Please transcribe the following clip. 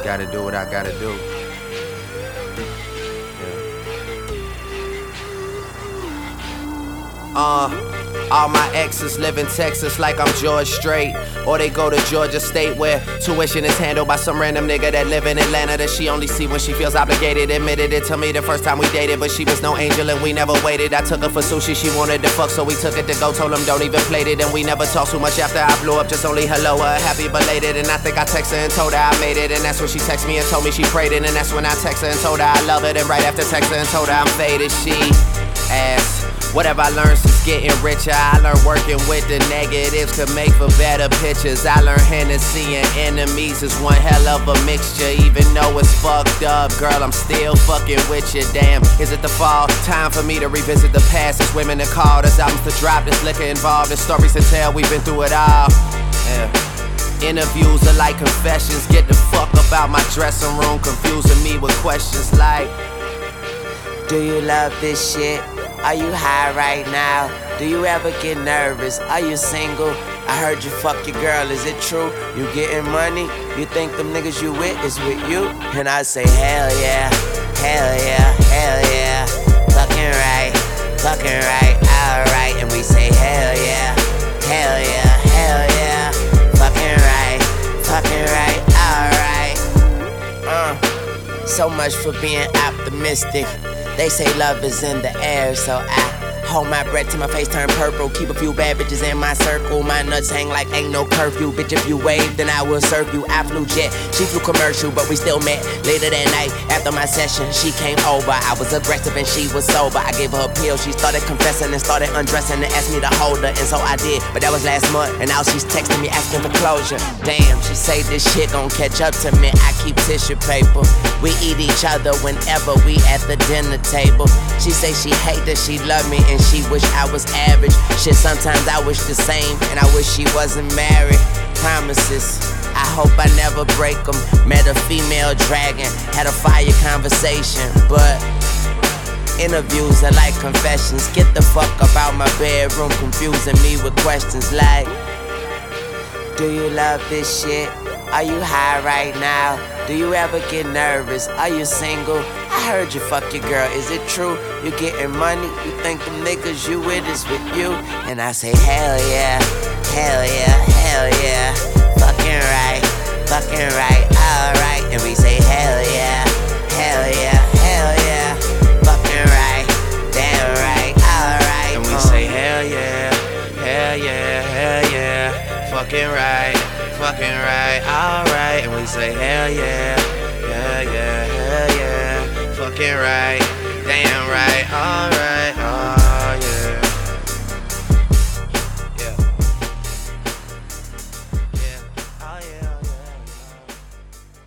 Gotta do what I gotta do. All my exes live in Texas like I'm George Strait, or they go to Georgia State where tuition is handled by some random nigga that live in Atlanta that she only see when she feels obligated. Admitted it to me the first time we dated, but she was no angel and we never waited. I took her for sushi, she wanted to fuck, so we took it to go. Told him don't even plate it, and we never talked too much after I blew up. Just only hello, happy belated. And I think I texted her and told her I made it, and that's when she texted me and told me she prayed it. And that's when I texted her and told her I love it. And right after texting her and told her I'm faded, she asked, whatever I learned since getting richer. I learned working with the negatives could make for better pictures. I learned Hennessy and enemies is one hell of a mixture. Even though it's fucked up, girl, I'm still fucking with you. Damn, is it the fall? Time for me to revisit the past. There's women to call, there's albums to drop, there's liquor involved, there's stories to tell, we've been through it all. Interviews are like confessions. Get the fuck up out my dressing room, confusing me with questions like, do you love this shit? Are you high right now? Do you ever get nervous? Are you single? I heard you fuck your girl, is it true? You getting money? You think them niggas you with is with you? And I say hell yeah, hell yeah, hell yeah. Fucking right, alright. And we say hell yeah, hell yeah, hell yeah. Fucking right, alright. So much for being optimistic. They say love is in the air, so I hold my breath till my face turn purple. Keep a few bad bitches in my circle. My nuts hang like ain't no curfew. Bitch, if you wave, then I will serve you. I flew jet, she flew commercial, but we still met. Later that night, after my session, she came over. I was aggressive and she was sober. I gave her a pill, she started confessing and started undressing and asked me to hold her, and so I did. But that was last month, and now she's texting me asking for closure. Damn, she say this shit gon' catch up to me. I keep tissue paper. We eat each other whenever we at the dinner table. She say she hate that she love me and she wish I was average. Shit, sometimes I wish the same, and I wish she wasn't married. Promises, I hope I never break them. Met a female dragon, had a fire conversation, but interviews are like confessions. Get the fuck up out my bedroom, confusing me with questions like, do you love this shit? Are you high right now? Do you ever get nervous? Are you single? I heard you fuck your girl, is it true? You getting money? You think them niggas you with is with you? And I say hell yeah, hell yeah, hell yeah. Fucking right, alright. And we say hell yeah, hell yeah, hell yeah. Fucking right, damn right, alright. And we say hell yeah, hell yeah, hell yeah. Fucking right, alright. And we say hell yeah, yeah, yeah, hell yeah. Fucking right.